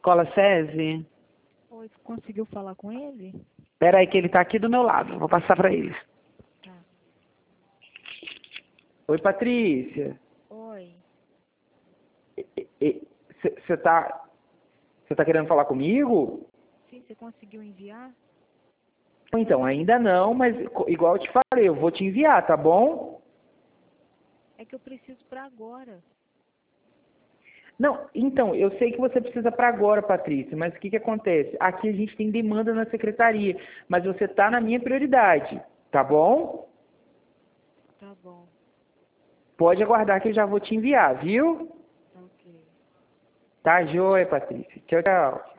Escola SESI. Oi, conseguiu falar com ele? Espera aí que ele está aqui do meu lado. Vou passar para ele. Tá. Oi, Patrícia. Oi. Você tá querendo falar comigo? Sim, você conseguiu enviar? Então, ainda não, mas igual eu te falei, eu vou te enviar, tá bom? É que eu preciso para agora. Não, então, eu sei que você precisa para agora, Patrícia, mas o que acontece? Aqui a gente tem demanda na secretaria, mas você tá na minha prioridade, tá bom? Tá bom. Pode aguardar que eu já vou te enviar, viu? Ok. Tá joia, Patrícia. Tchau, tchau.